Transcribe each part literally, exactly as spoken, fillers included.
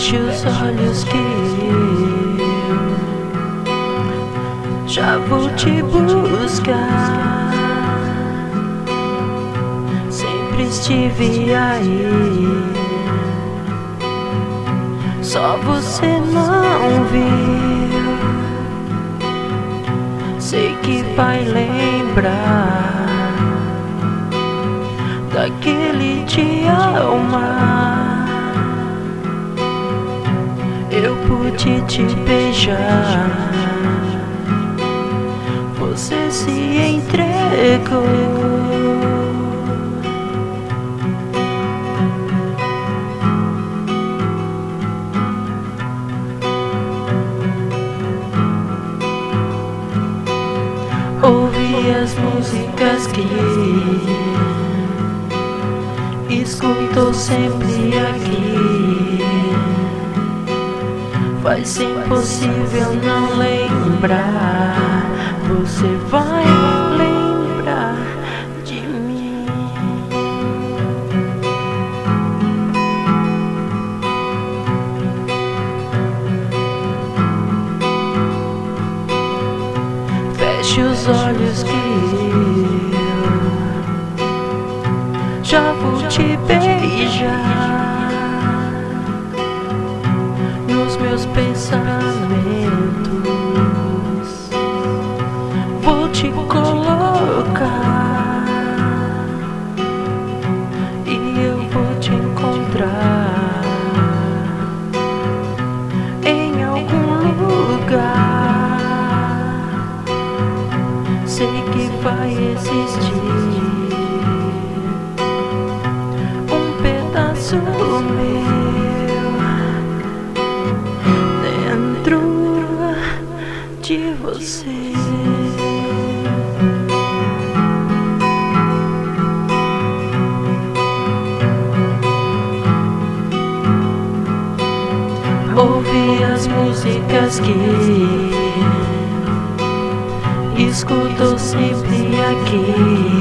Feche os olhos que eu já vou te buscar. Sempre estive aí, só você não viu. Sei que vai lembrar daquele dia ao mar. Eu pude te beijar, você se entregou. Ouvi as músicas que escutou sempre aqui. Faz impossível não lembrar. Você vai lembrar de mim. Feche os olhos que eu já vou te beijar. Nos meus pensamentos vou te colocar e eu vou te encontrar em algum lugar. Sei que vai existir um pedaço meu de você. Ouvi as músicas que escuto sempre aqui.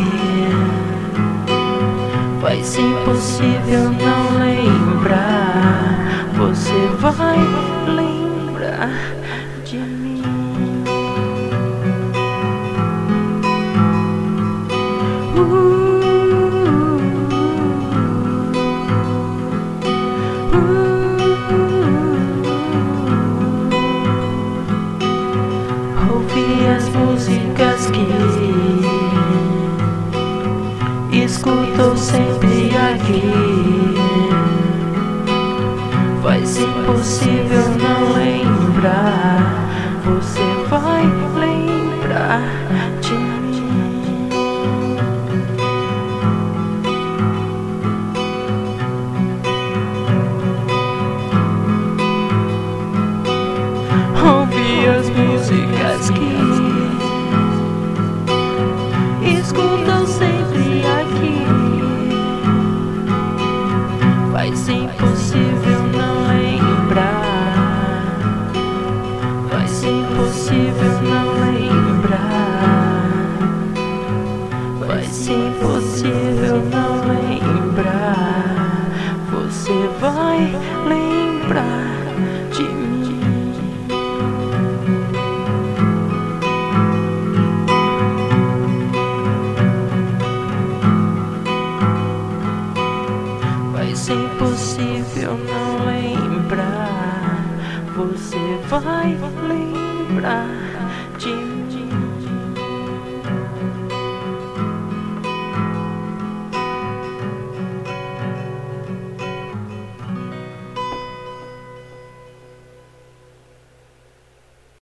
Faz impossível não lembrar. Você vai lembrar de mim. Ouvi as músicas que escuto sempre aqui. Faz impossível não lembrar. Você vai lembrar de mim. Ouvi as músicas que escutam sempre aqui. Faz impossível não lembrar. Faz impossível não lembrar. Faz impossível não lembrar. Você vai lembrar de mim. Faz impossível não lembrar. Você vai lembrar de mim.